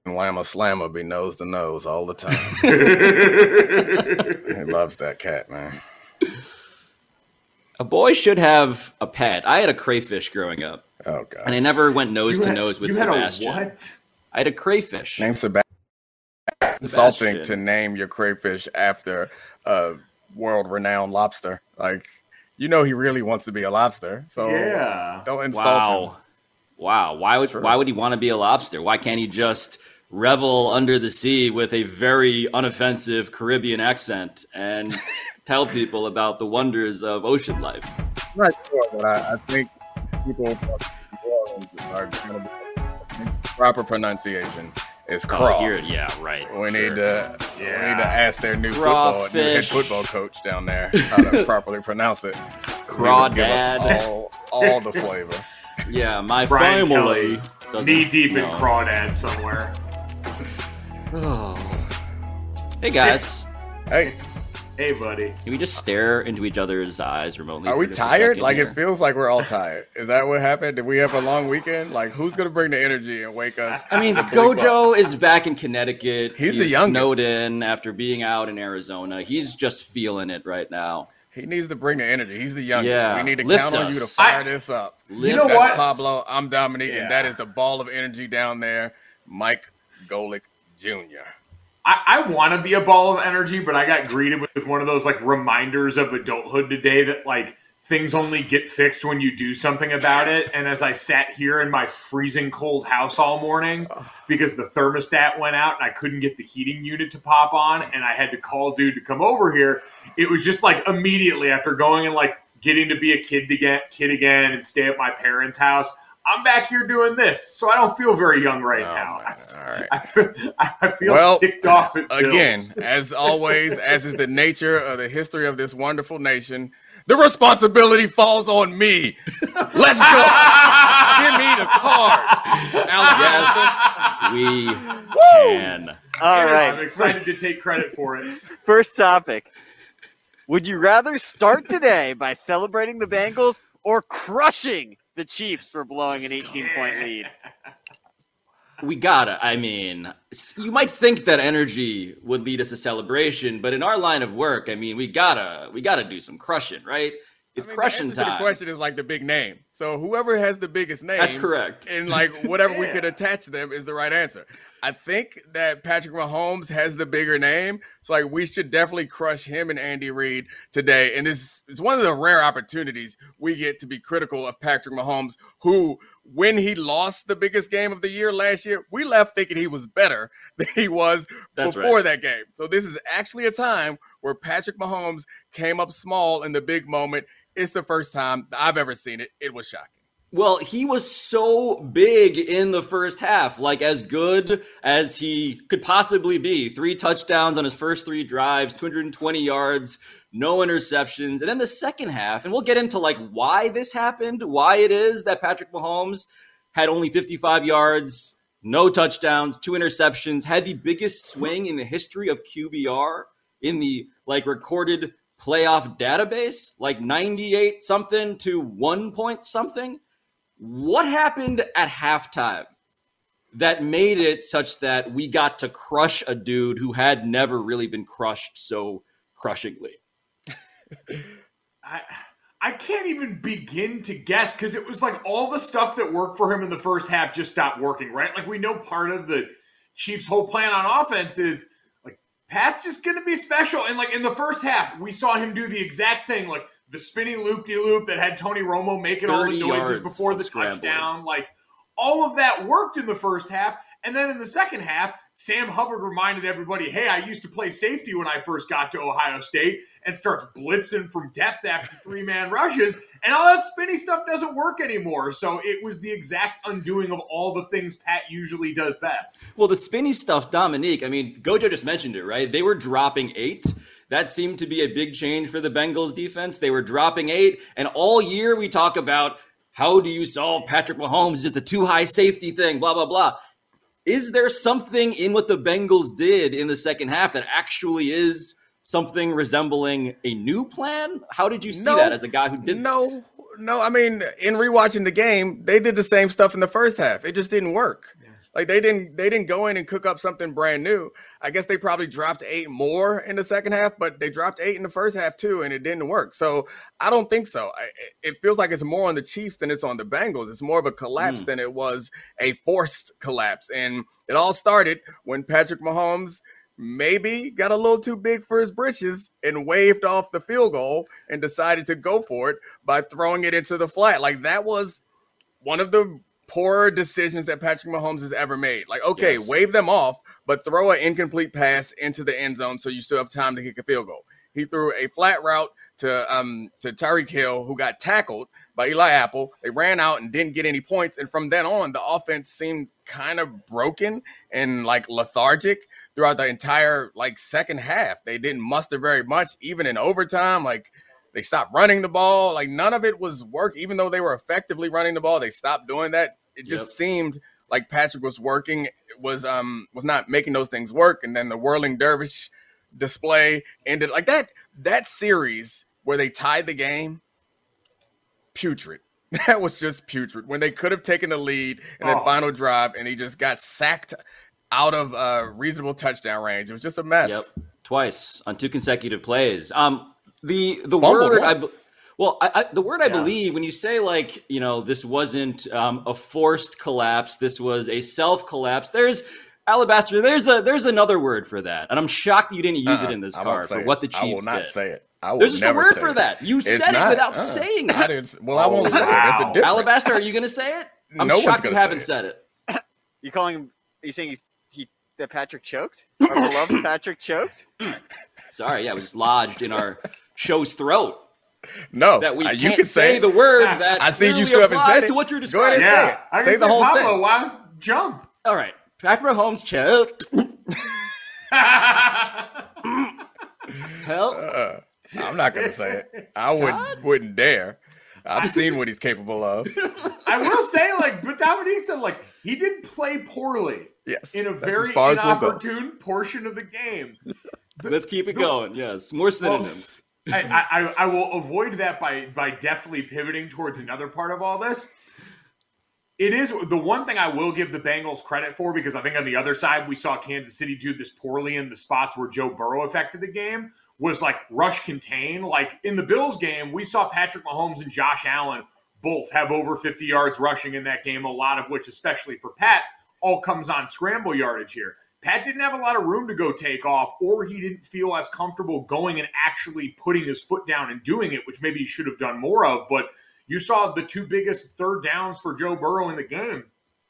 Llama Slammer be nose to nose all the time. He loves that cat, man. A boy should have a pet. I had a crayfish growing up. Oh, God. And I never went nose to nose with Sebastian. You had a what? I had a crayfish. Name Sebastian. Insulting to name your crayfish after a world-renowned lobster. Like, he really wants to be a lobster. So don't insult him. Wow. Why would he want to be a lobster? Why can't he just revel under the sea with a very unoffensive Caribbean accent and tell people about the wonders of ocean life? I'm not sure, but I think people are going to be proper pronunciation is craw. Yeah, right. We need to ask their new head football coach down there how to properly pronounce it. Crawdad. All the flavor. Yeah, my Brian family knee deep in crawdad somewhere. Hey guys. Hey, buddy. Can we just stare into each other's eyes remotely? Are we tired? Like, it feels like we're all tired. Is that what happened? Did we have a long weekend? Like, who's going to bring the energy and wake us? I mean, Gojo is back in Connecticut. He's the youngest. Snowed in after being out in Arizona. He's just feeling it right now. He needs to bring the energy. He's the youngest. Yeah. We need to Lift count on us. you to fire this up. You know That's what? Pablo. I'm Dominique, and that is the ball of energy down there, Mike Golick Jr. I want to be a ball of energy, but I got greeted with one of those like reminders of adulthood today that like things only get fixed when you do something about it. And as I sat here in my freezing cold house all morning because the thermostat went out and I couldn't get the heating unit to pop on and I had to call dude to come over here, it was just like immediately after going and like getting to be a kid again and stay at my parents' house, I'm back here doing this, so I don't feel very young right now. All right. I feel ticked off at again, Bills. as always, as is the nature of the history of this wonderful nation, the responsibility falls on me. Let's go. Give me the card. Yes, we can. All right. I'm excited to take credit for it. First topic. Would you rather start today by celebrating the Bengals or crushing the Chiefs for blowing an 18-point lead? We gotta. I mean, you might think that energy would lead us to celebration, but in our line of work, I mean, we gotta do some crushing, right? It's crushing the answer time. To the question is like the big name. So whoever has the biggest name, that's correct. And like whatever we could attach to them is the right answer. I think that Patrick Mahomes has the bigger name. So like we should definitely crush him and Andy Reid today. And this is one of the rare opportunities we get to be critical of Patrick Mahomes, who when he lost the biggest game of the year last year, we left thinking he was better than he was before that game. So this is actually a time where Patrick Mahomes came up small in the big moment. It's the first time I've ever seen it. It was shocking. Well, he was so big in the first half, like as good as he could possibly be. 3 touchdowns on his first 3 drives, 220 yards, no interceptions. And then the second half, and we'll get into like why this happened, why it is that Patrick Mahomes had only 55 yards, no touchdowns, 2 interceptions, had the biggest swing in the history of QBR in the like recorded playoff database, like 98 something to 1 point something. What happened at halftime that made it such that we got to crush a dude who had never really been crushed so crushingly? I can't even begin to guess because it was like all the stuff that worked for him in the first half just stopped working, right? Like we know part of the Chiefs' whole plan on offense is like Pat's just going to be special. And like in the first half, we saw him do the exact thing, like the spinning loop-de-loop that had Tony Romo making all the noises before the touchdown. Like all of that worked in the first half. And then in the second half, Sam Hubbard reminded everybody, hey, I used to play safety when I first got to Ohio State, and starts blitzing from depth after 3-man rushes. And all that spinny stuff doesn't work anymore. So it was the exact undoing of all the things Pat usually does best. Well, the spinny stuff, Dominique, I mean, Gojo just mentioned it, right? They were dropping 8. That seemed to be a big change for the Bengals defense. They were dropping 8. And all year we talk about how do you solve Patrick Mahomes? Is it the too high safety thing? Blah, blah, blah. Is there something in what the Bengals did in the second half that actually is something resembling a new plan? How did you see that as a guy who did this? No. I mean, in rewatching the game, they did the same stuff in the first half. It just didn't work. Yeah. Like they didn't go in and cook up something brand new. I guess they probably dropped 8 more in the second half, but they dropped 8 in the first half too, and it didn't work. So I don't think so. It feels like it's more on the Chiefs than it's on the Bengals. It's more of a collapse than it was a forced collapse. And it all started when Patrick Mahomes maybe got a little too big for his britches and waved off the field goal and decided to go for it by throwing it into the flat. Like that was one of the poorer decisions that Patrick Mahomes has ever made. Like, okay, wave them off, but throw an incomplete pass into the end zone so you still have time to kick a field goal. He threw a flat route to Tyreek Hill, who got tackled by Eli Apple. They ran out and didn't get any points. And from then on, the offense seemed kind of broken and like lethargic throughout the entire like second half. They didn't muster very much, even in overtime. Like they stopped running the ball. Like none of it was work. Even though they were effectively running the ball, they stopped doing that. It just seemed like Patrick was was not making those things work. And then the whirling dervish display ended like that. That series where they tied the game, putrid. That was just putrid. When they could have taken the lead in that final drive, and he just got sacked out of reasonable touchdown range. It was just a mess. Yep, twice on 2 consecutive plays. The word the word I believe when you say like, you know, this wasn't a forced collapse, this was a self collapse. There's Alabaster. There's another word for that, and I'm shocked you didn't use it in this card for what the Chiefs did. I will not say it. There's just a word for that. You said it without saying it. I won't say it. There's a difference. Alabaster, are you going to say it? I'm shocked you haven't said it. You calling him? Are you saying that Patrick choked? Our beloved Patrick choked? Sorry, it was just lodged in our show's throat. No, that we you can't can say the word that I see you still haven't said it. To what you're describing. Go ahead and say it. Say the whole sentence. Why jump? All right, Patrick Mahomes choked. Help. I'm not going to say it. I wouldn't dare. I've seen what he's capable of. I will say, but Dominique said, he didn't play poorly. Yes. In a very inopportune portion of the game. Let's keep it going. Yes. More synonyms. I will avoid that by definitely pivoting towards another part of all this. It is the one thing I will give the Bengals credit for, because I think on the other side, we saw Kansas City do this poorly in the spots where Joe Burrow affected the game, was rush contain. Like in the Bills game, we saw Patrick Mahomes and Josh Allen both have over 50 yards rushing in that game, a lot of which, especially for Pat, all comes on scramble yardage here. Pat didn't have a lot of room to go take off, or he didn't feel as comfortable going and actually putting his foot down and doing it, which maybe he should have done more of. But you saw the 2 biggest third downs for Joe Burrow in the game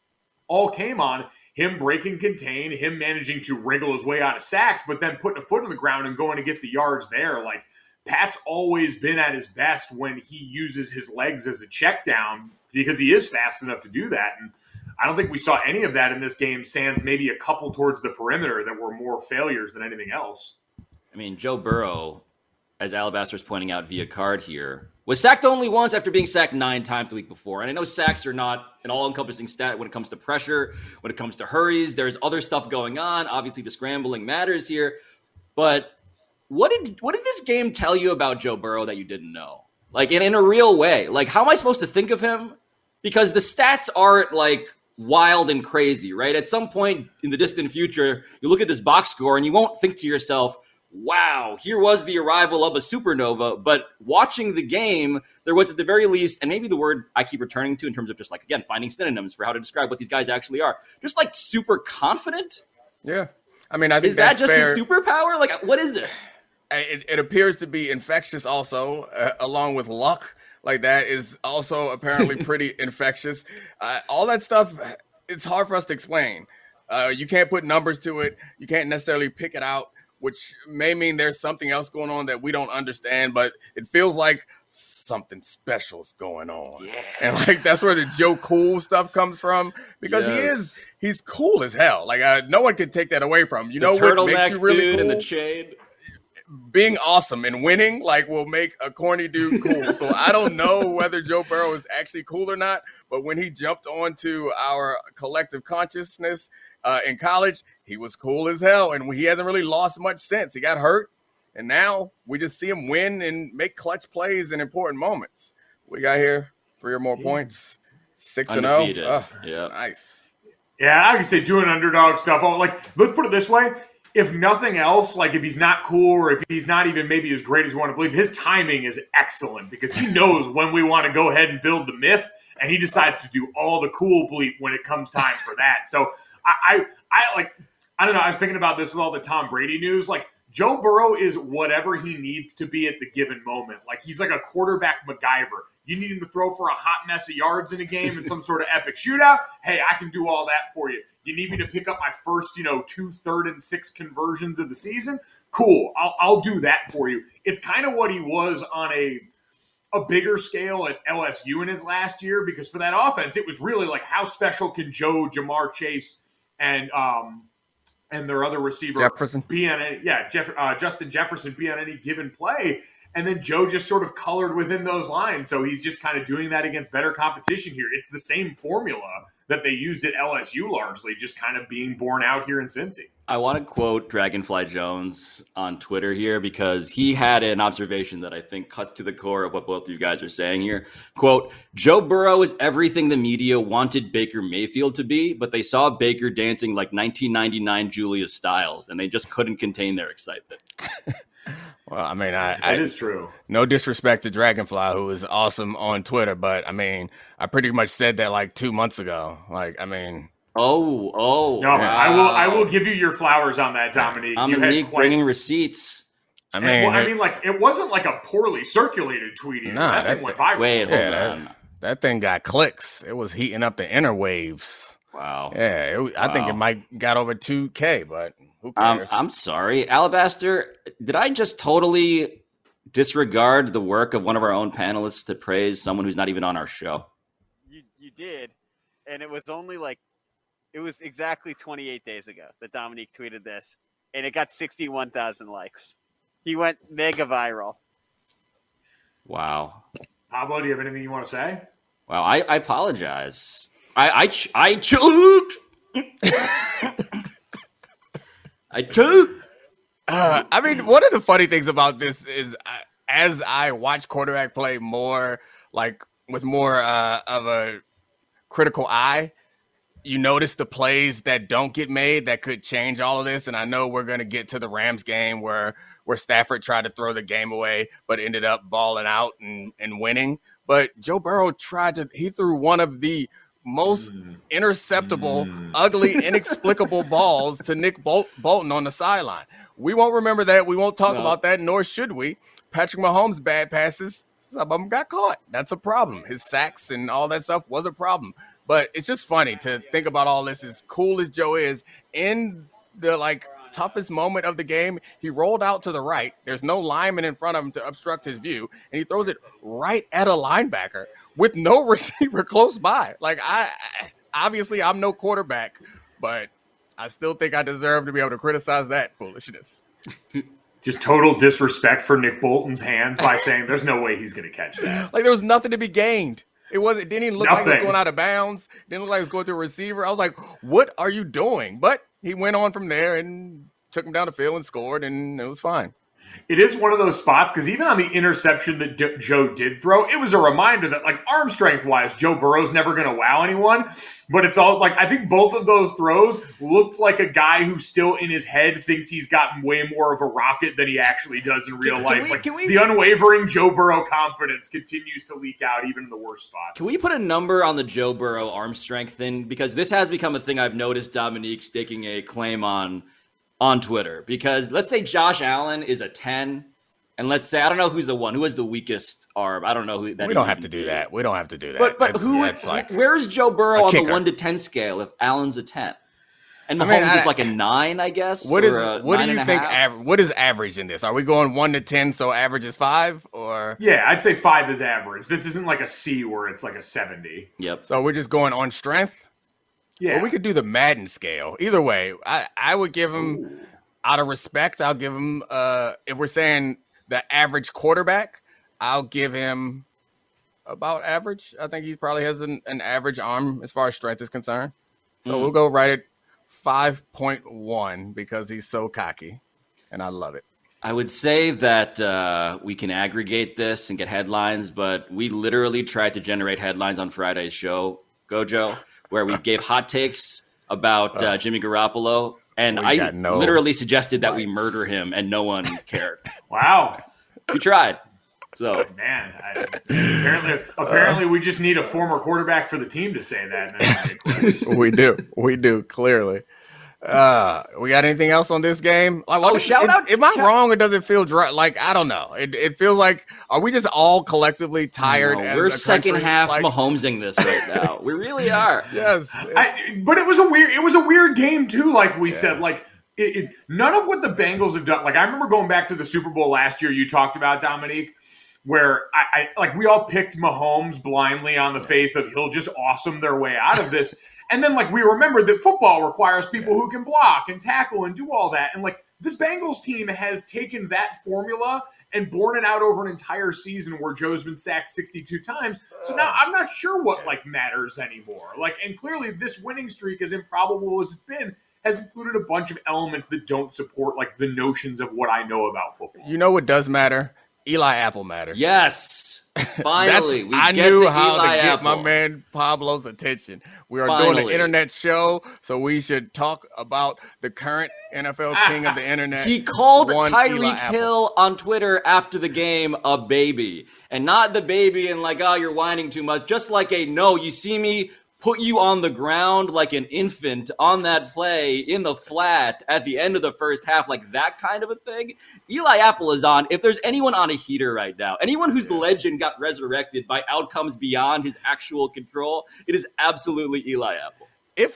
all came on him breaking contain, him managing to wriggle his way out of sacks, but then putting a foot on the ground and going to get the yards there. Pat's always been at his best when he uses his legs as a check down, because he is fast enough to do that. And I don't think we saw any of that in this game, sans maybe a couple towards the perimeter that were more failures than anything else. I mean, Joe Burrow, as Alabaster's pointing out via card here, was sacked only once after being sacked 9 times the week before. And I know sacks are not an all-encompassing stat when it comes to pressure, when it comes to hurries. There's other stuff going on. Obviously, the scrambling matters here. But what did this game tell you about Joe Burrow that you didn't know? In a real way. How am I supposed to think of him? Because the stats aren't, wild and crazy, right? At some point in the distant future, you look at this box score and you won't think to yourself, wow, here was the arrival of a supernova. But watching the game, there was at the very least, and maybe the word I keep returning to in terms of just again, finding synonyms for how to describe what these guys actually are, just super confident. Yeah. I mean, I think is that just his superpower? What is it? It appears to be infectious also, along with luck. That is also apparently pretty infectious. All that stuff, it's hard for us to explain. You can't put numbers to it. You can't necessarily pick it out, which may mean there's something else going on that we don't understand, but it feels like something special is going on. Yeah. And that's where the Joe Cool stuff comes from, because he's cool as hell. No one can take that away from him. You know what makes you really cool? And the chain. Being awesome and winning will make a corny dude cool. So I don't know whether Joe Burrow is actually cool or not, but when he jumped onto our collective consciousness in college, he was cool as hell, and he hasn't really lost much since. He got hurt, and now we just see him win and make clutch plays in important moments. We got here 3 or more points, 6-0. Yeah, nice. Yeah, I can say doing underdog stuff. Oh, like, let's put it this way. If nothing else, like if he's not cool or if he's not even maybe as great as we want to believe, his timing is excellent because he knows when we want to go ahead and build the myth, and he decides to do all the cool bleep when it comes time for that. So I don't know. I was thinking about this with all the Tom Brady news. Like, Joe Burrow is whatever he needs to be at the given moment. Like, he's like a quarterback MacGyver. You need him to throw for a hot mess of yards in a game in some sort of epic shootout. Hey, I can do all that for you. You need me to pick up my first, 2 3rd and 6 conversions of the season? Cool. I'll do that for you. It's kind of what he was on a bigger scale at LSU in his last year, because for that offense, it was really like, how special can Jamar Chase and their other receiver Jefferson be on any, Justin Jefferson be on any given play. And then Joe just sort of colored within those lines. So he's just kind of doing that against better competition here. It's the same formula that they used at LSU largely, just kind of being borne out here in Cincy. I want to quote Dragonfly Jones on Twitter here because he had an observation that I think cuts to the core of what both of you guys are saying here. Quote, Joe Burrow is everything the media wanted Baker Mayfield to be, but they saw Baker dancing like 1999 Julia Stiles, and they just couldn't contain their excitement. Well, I mean, that is true. No disrespect to Dragonfly, who is awesome on Twitter, but I mean, I pretty much said that like 2 months ago. Like, I mean, no, wow. I will give you your flowers on that, Dominique. Dominique bringing receipts. I mean, like, it wasn't like a poorly circulated tweet. Nah, that thing went viral. Wait, hold on. That thing got clicks. It was heating up the interwaves. Wow. Yeah, I think it might got over 2K, but who cares? I'm sorry. Alabaster, did I just totally disregard the work of one of our own panelists to praise someone who's not even on our show? You did, and it was only it was exactly 28 days ago that Dominique tweeted this, and it got 61,000 likes. He went mega viral. Wow. Pablo, do you have anything you want to say? Wow, I apologize. I choked. I choked. I mean, one of the funny things about this is as I watch quarterback play more, like with more of a critical eye, you notice the plays that don't get made that could change all of this. And I know we're going to get to the Rams game where Stafford tried to throw the game away, but ended up balling out and winning. But Joe Burrow he threw one of the most interceptable, ugly, inexplicable balls to Nick Bolton on the sideline. We won't remember that. We won't talk about that, nor should we. Patrick Mahomes' bad passes, some of them got caught. That's a problem. His sacks and all that stuff was a problem. But it's just funny to think about all this. As cool as Joe is, in the toughest moment of the game, he rolled out to the right. There's no lineman in front of him to obstruct his view, and he throws it right at a linebacker with no receiver close by. Like, obviously I'm no quarterback, but I still think I deserve to be able to criticize that foolishness. Just total disrespect for Nick Bolton's hands by saying there's no way he's going to catch that. Like, there was nothing to be gained. It didn't even look like he was going out of bounds. Didn't look like he was going to a receiver. I was like, what are you doing? But he went on from there and took him down the field and scored, and it was fine. It is one of those spots because even on the interception that Joe did throw, it was a reminder that, like, arm strength wise, Joe Burrow's never going to wow anyone. But it's all like, I think both of those throws looked like a guy who still in his head thinks he's gotten way more of a rocket than he actually does in real life. The unwavering Joe Burrow confidence continues to leak out even in the worst spots. Can we put a number on the Joe Burrow arm strength thing? Because this has become a thing I've noticed Dominique staking a claim on Twitter, because let's say Josh Allen is a 10, and let's say, I don't know who's the one. Who has the weakest arm? I don't know who that is. We don't have to do that. We don't have to do that. But where's Joe Burrow on the 1 to 10 scale if Allen's a 10? And Mahomes is like a 9, I guess? What do you think? What is average in this? Are we going 1 to 10, so average is 5? Or yeah, I'd say 5 is average. This isn't like a C where it's like a 70. Yep. So we're just going on strength? Yeah. Well, we could do the Madden scale. Either way, I would give him, out of respect, I'll give him, if we're saying the average quarterback, I'll give him about average. I think he probably has an average arm as far as strength is concerned. So we'll go right at 5.1 because he's so cocky, and I love it. I would say that we can aggregate this and get headlines, but we literally tried to generate headlines on Friday's show, Gojo, where we gave hot takes about Jimmy Garoppolo, and I literally suggested that we murder him, and no one cared. Wow. We tried. So man, apparently we just need a former quarterback for the team to say that. We do clearly. We got anything else on this game? Like, shout out! Am I wrong, or does it feel dry? Like, I don't know. It feels like, are we just all collectively tired? No, we're second half Mahomesing this right now. We really are. Yes, but it was a weird game too. Like we said, like. None of what the Bengals have done. Like, I remember going back to the Super Bowl last year. You talked about, Dominique, where we all picked Mahomes blindly on the faith of he'll just awesome their way out of this. And then, like, we remembered that football requires people who can block and tackle and do all that. And, like, this Bengals team has taken that formula and borne it out over an entire season where Joe's been sacked 62 times. So now I'm not sure what, like, matters anymore. Like, and clearly this winning streak, as improbable as it's been, has included a bunch of elements that don't support, like, the notions of what I know about football. You know what does matter? Eli Apple matters. Yes. Finally, I knew how to get my man Pablo's attention. We are doing an internet show, so we should talk about the current NFL king of the internet. He called Tyreek Hill on Twitter after the game a baby. And not the baby and like, oh, you're whining too much. Just like no, you see me put you on the ground like an infant on that play in the flat at the end of the first half, like that kind of a thing. Eli Apple is on. If there's anyone on a heater right now, anyone whose legend got resurrected by outcomes beyond his actual control, it is absolutely Eli Apple. If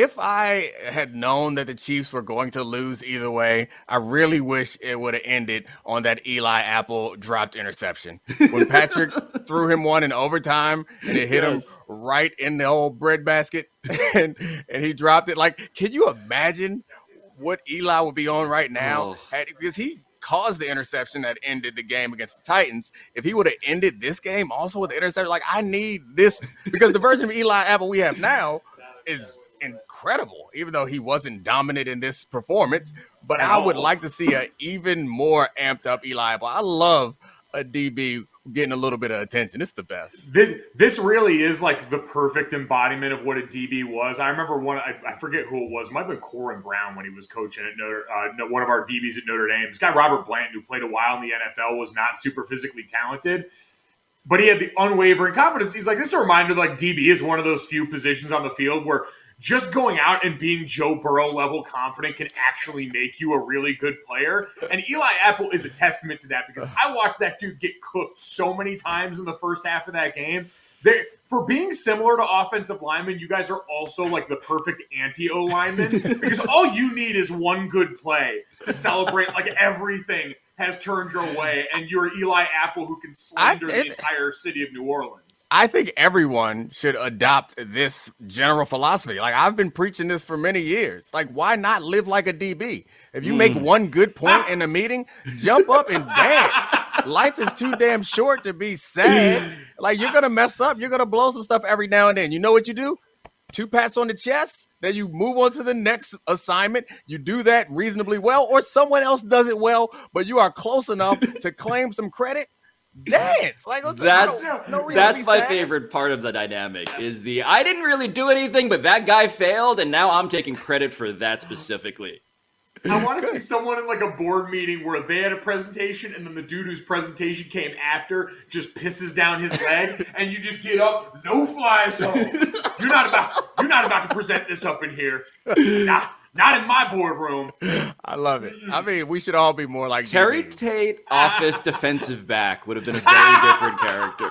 I had known that the Chiefs were going to lose either way, I really wish it would have ended on that Eli Apple dropped interception. When Patrick threw him one in overtime and it hit him right in the old bread basket and he dropped it. Like, can you imagine what Eli would be on right now? Because he caused the interception that ended the game against the Titans. If he would have ended this game also with the interception, like, I need this, because the version of Eli Apple we have now is incredible, even though he wasn't dominant in this performance. But I would like to see an even more amped up Eli Apple. I love a DB getting a little bit of attention. It's the best. This really is like the perfect embodiment of what a DB was. I remember I forget who it was. It might have been Corin Brown when he was coaching at one of our DBs at Notre Dame. This guy, Robert Blanton, who played a while in the NFL, was not super physically talented, but he had the unwavering confidence. He's like, this is a reminder that, like, DB is one of those few positions on the field where just going out and being Joe Burrow level confident can actually make you a really good player. And Eli Apple is a testament to that, because I watched that dude get cooked so many times in the first half of that game. For being similar to offensive linemen, you guys are also like the perfect anti-O lineman, because all you need is one good play to celebrate like everything has turned your way, and you're Eli Apple who can slander the entire city of New Orleans. I think everyone should adopt this general philosophy. Like, I've been preaching this for many years. Like, why not live like a DB? If you make one good point in a meeting, jump up and dance. Life is too damn short to be sad. Like, you're going to mess up. You're going to blow some stuff every now and then. You know what you do? 2 pats on the chest, then you move on to the next assignment. You do that reasonably well, or someone else does it well, but you are close enough to claim some credit. Dance. Like, that's my favorite part of the dynamic is I didn't really do anything, but that guy failed, and now I'm taking credit for that specifically. I want to see someone in like a board meeting where they had a presentation and then the dude whose presentation came after just pisses down his leg, and you just get up, no fly zone. You're not about to present this up in here. Not in my boardroom. I love it. I mean, we should all be more like Terry Tate, office defensive back, would have been a very different character.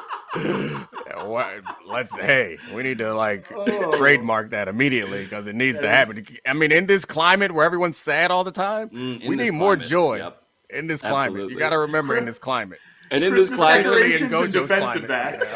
We need to trademark that immediately, because it needs to happen. I mean, in this climate where everyone's sad all the time, we need more joy in this climate. Absolutely. You got to remember, in this climate. And in this climate, in defensive backs.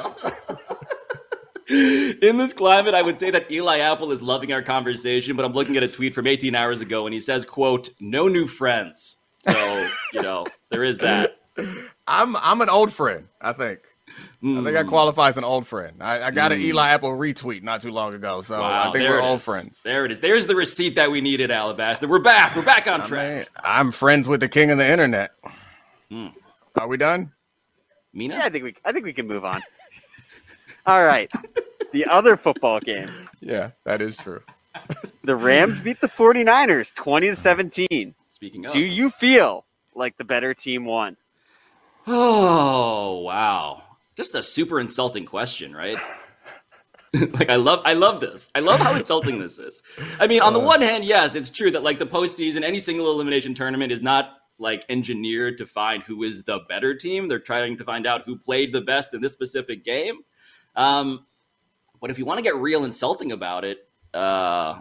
In this climate, I would say that Eli Apple is loving our conversation, but I'm looking at a tweet from 18 hours ago, and he says, quote, "No new friends." So, there is that. I'm an old friend, I think. I think I qualify as an old friend. I got an Eli Apple retweet not too long ago, so I think we're old friends. There it is. There's the receipt that we needed, Alabaster. We're back. We're back on track. I'm friends with the king of the internet. Are we done? Mina? Yeah, I think we can move on. All right. The other football game. Yeah, that is true. The Rams beat the 49ers 20-17. Speaking of, Do you feel like the better team won? Oh, wow. Just a super insulting question, right? Like, I love this. I love how insulting this is. I mean, on the one hand, yes, it's true that like the postseason, any single elimination tournament is not like engineered to find who is the better team. They're trying to find out who played the best in this specific game. But if you want to get real insulting about it, no.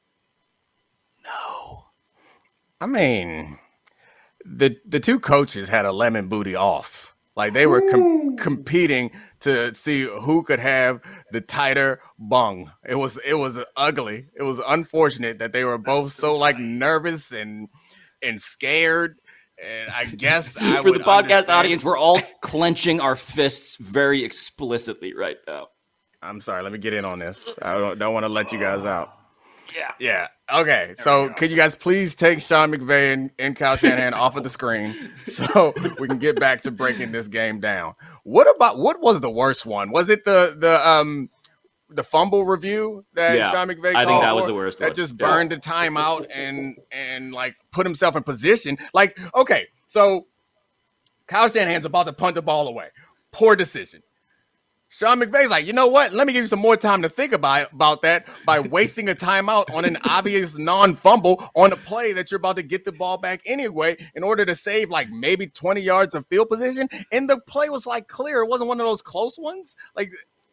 I mean, the two coaches had a lemon booty off. Like they were competing to see who could have the tighter bung. It was ugly. It was unfortunate that they were both so like nervous and scared. And I guess for the podcast audience, we're all clenching our fists very explicitly right now. I'm sorry. Let me get in on this. I don't want to let you guys out. Yeah. Okay. So could you guys please take Sean McVay and Kyle Shanahan off of the screen so we can get back to breaking this game down? What was the worst one? Was it the fumble review that Sean McVay called? I think that was the worst one. That just burned the timeout and like put himself in position. Like, okay, so Kyle Shanahan's about to punt the ball away. Poor decision. Sean McVay's like, you know what? Let me give you some more time to think about that by wasting a timeout on an obvious non-fumble on a play that you're about to get the ball back anyway in order to save like maybe 20 yards of field position. And the play was like clear. It wasn't one of those close ones. Like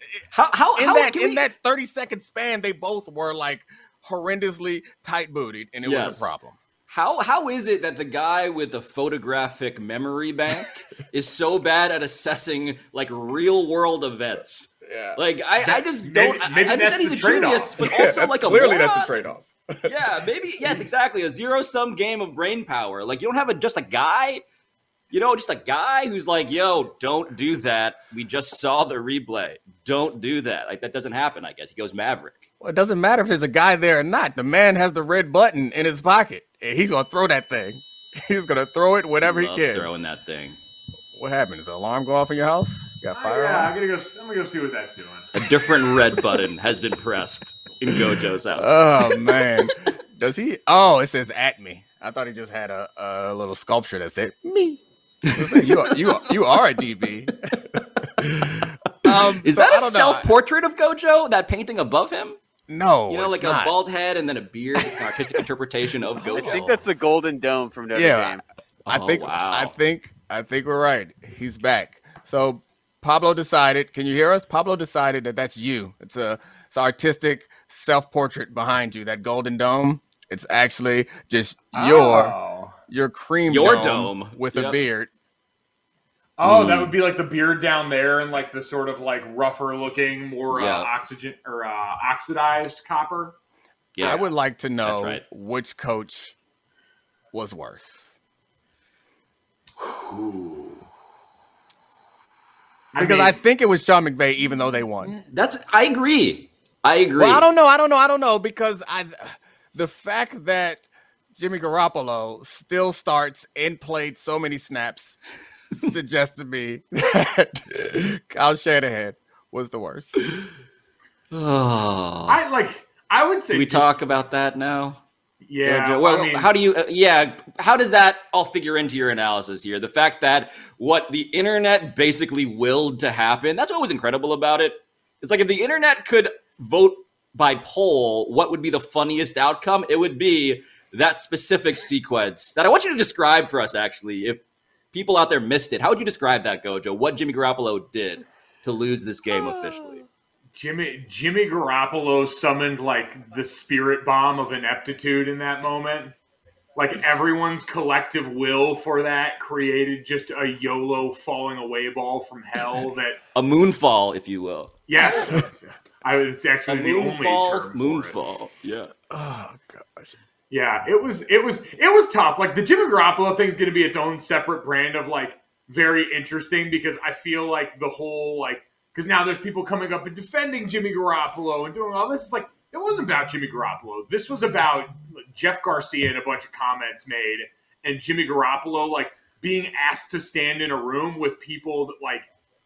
in that 30-second span, they both were like horrendously tight-bootied, and it was a problem. How is it that the guy with the photographic memory bank is so bad at assessing like real world events? Yeah. Like I just don't. Maybe I understand he's a genius, but also like clearly that's a trade-off. Yeah, maybe yes, exactly. A zero-sum game of brain power. Like you don't have just a guy. Just a guy who's like, yo, don't do that. We just saw the replay. Don't do that. Like, that doesn't happen, I guess. He goes Maverick. Well, it doesn't matter if there's a guy there or not. The man has the red button in his pocket, and he's going to throw that thing. He's going to throw it whenever he can. Throwing that thing. What happened? Does the alarm go off in your house? You got fire yeah, alarm? I'm gonna go see what that's doing. A different red button has been pressed in Gojo's house. Oh, man. Does he? Oh, it says at me. I thought he just had a little sculpture that said me. You are a DB. Is that a self-portrait of Gojo? That painting above him? No, like not. A bald head and then a beard. It's an artistic interpretation of Gojo. I think that's the Golden Dome from Notre Dame. I think we're right. He's back. So Pablo decided. Can you hear us? Pablo decided that's you. It's artistic self-portrait behind you. That Golden Dome. It's actually just your cream dome with a beard. Oh, that would be like the beard down there and like the sort of like rougher looking, more oxygen or oxidized copper. Yeah, I would like to know which coach was worse. Because I think it was Sean McVay, even though they won. I agree. Well, I don't know because the fact that Jimmy Garoppolo still starts and played so many snaps suggests to me that Kyle Shanahan was the worst. Oh. I would say. Can we talk about that now? Yeah. Well, how do you? How does that all figure into your analysis here? The fact that what the internet basically willed to happen—that's what was incredible about it. It's like if the internet could vote by poll, what would be the funniest outcome? It would be that specific sequence that I want you to describe for us, actually. If people out there missed it, how would you describe that, Gojo? What Jimmy Garoppolo did to lose this game officially? Jimmy Garoppolo summoned like the spirit bomb of ineptitude in that moment. Like everyone's collective will for that created just a YOLO falling away ball from hell. A moonfall, if you will. Yes. It's actually the only term moonfall. Yeah. Oh gosh. Yeah, it was tough. Like the Jimmy Garoppolo thing is going to be its own separate brand of like very interesting because I feel like the whole because now there's people coming up and defending Jimmy Garoppolo and doing all this. It's like it wasn't about Jimmy Garoppolo. This was about Jeff Garcia and a bunch of comments made and Jimmy Garoppolo being asked to stand in a room with people that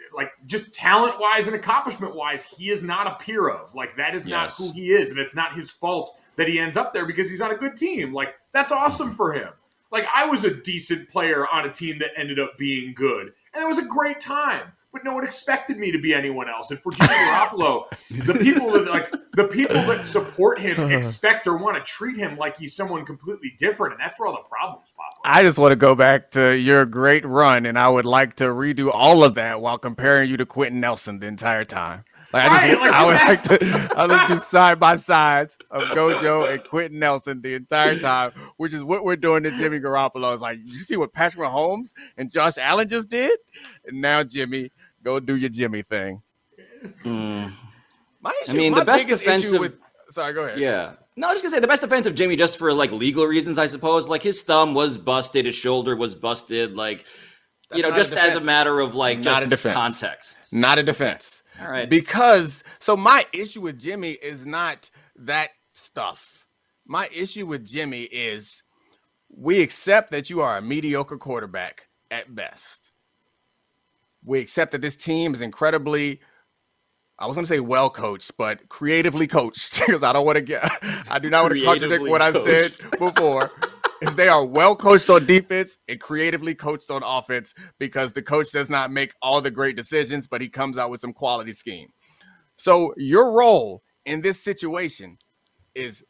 like just talent-wise and accomplishment-wise, he is not a peer of. Like, that is not who he is, and it's not his fault that he ends up there because he's on a good team. Like, that's awesome for him. Like, I was a decent player on a team that ended up being good, and it was a great time. But no one expected me to be anyone else. And for Jimmy Garoppolo, the people that support him expect or want to treat him like he's someone completely different, and that's where all the problems pop up. I just want to go back to your great run, and I would like to redo all of that while comparing you to Quentin Nelson the entire time. I would like to do side by sides of Gojo and Quentin Nelson the entire time, which is what we're doing to Jimmy Garoppolo. It's like, you see what Patrick Mahomes and Josh Allen just did? And now, Jimmy, go do your Jimmy thing. The best defensive. Sorry, go ahead. Yeah. No, I was just going to say the best defense of Jimmy, just for like legal reasons, I suppose. Like, his thumb was busted, his shoulder was busted. Like, just as a matter of like just context. Not a defense. All right. Because, so my issue with Jimmy is not that stuff. My issue with Jimmy is we accept that you are a mediocre quarterback at best. We accept that this team is incredibly, I was going to say well coached, but creatively coached, because I do not want to contradict what I said before. Is they are well coached on defense and creatively coached on offense, because the coach does not make all the great decisions, but he comes out with some quality scheme. So your role in this situation is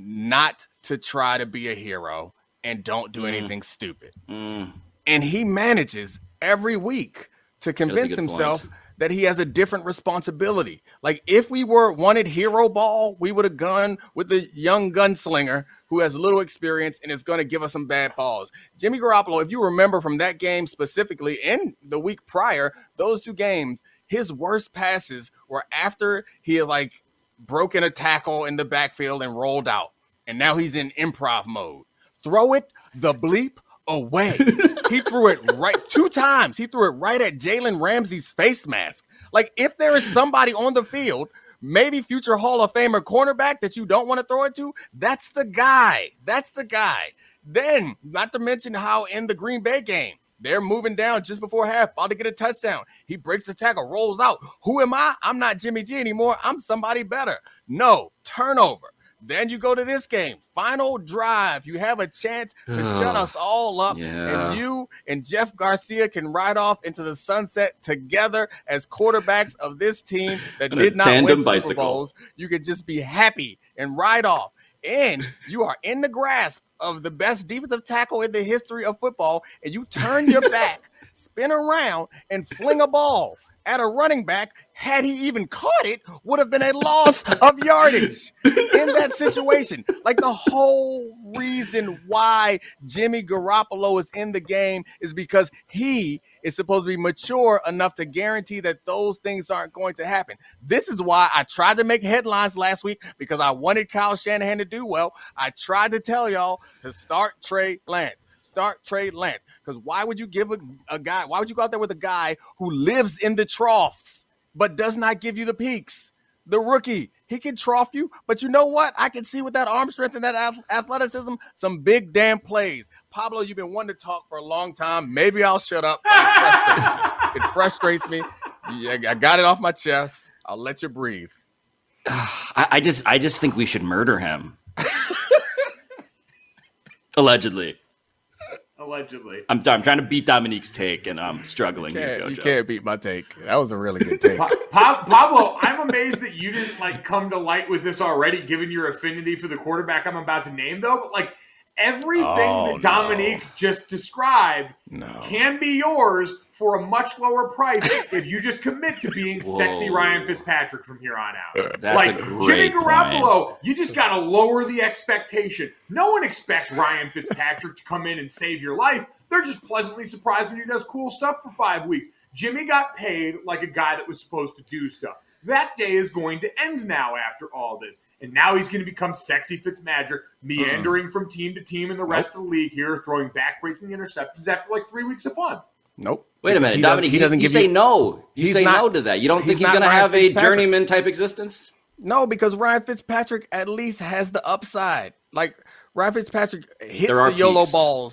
not to try to be a hero and don't do anything stupid. And he manages every week to convince himself that he has a different responsibility. Like, if we wanted hero ball, we would have gone with the young gunslinger who has little experience and is going to give us some bad balls. Jimmy Garoppolo, if you remember from that game specifically and the week prior, those two games, his worst passes were after he had like broken a tackle in the backfield and rolled out. And now he's in improv mode. Throw it the bleep away. He threw it right 2 times. He threw it right at Jalen Ramsey's face mask. Like, if there is somebody on the field, maybe future Hall of Famer cornerback, that you don't want to throw it to, that's the guy. That's the guy. Then, not to mention how in the Green Bay game, they're moving down just before half, about to get a touchdown. He breaks the tackle, rolls out. Who am I? I'm not Jimmy G anymore. I'm somebody better. No, turnover. Then you go to this game, final drive. You have a chance to shut us all up, and you and Jeff Garcia can ride off into the sunset together as quarterbacks of this team that did not win Super Bowls. You could just be happy and ride off. And you are in the grasp of the best defensive tackle in the history of football, and you turn your back, spin around, and fling a ball at a running back. Had he even caught it, would have been a loss of yardage in that situation. Like, the whole reason why Jimmy Garoppolo is in the game is because he is supposed to be mature enough to guarantee that those things aren't going to happen. This is why I tried to make headlines last week, because I wanted Kyle Shanahan to do well. I tried to tell y'all to start Trey Lance. Start Trey Lance. Because why would you give a guy, why would you go out there with a guy who lives in the troughs but does not give you the peaks? The rookie, he can trough you, but you know what? I can see with that arm strength and that athleticism, some big damn plays. Pablo, you've been wanting to talk for a long time. Maybe I'll shut up. It frustrates me. I got it off my chest. I'll let you breathe. I just think we should murder him. Allegedly. I'm sorry. I'm trying to beat Dominique's take, and I'm struggling here, Gojo. You can't beat my take. That was a really good take. Pablo, I'm amazed that you didn't come to light with this already, given your affinity for the quarterback I'm about to name, though. But everything that Dominique just described can be yours for a much lower price if you just commit to being sexy Ryan Fitzpatrick from here on out. That's a great Jimmy Garoppolo, point. You just got to lower the expectation. No one expects Ryan Fitzpatrick to come in and save your life. They're just pleasantly surprised when he does cool stuff for 5 weeks. Jimmy got paid like a guy that was supposed to do stuff. That day is going to end now after all this. And now he's going to become sexy Fitzmagic, meandering from team to team in the rest of the league here, throwing back-breaking interceptions after 3 weeks of fun. Nope. Wait a minute, Dominic, you say no. You say no to that. You don't think he's going to have a journeyman-type existence? No, because Ryan Fitzpatrick at least has the upside. Ryan Fitzpatrick hits the YOLO balls.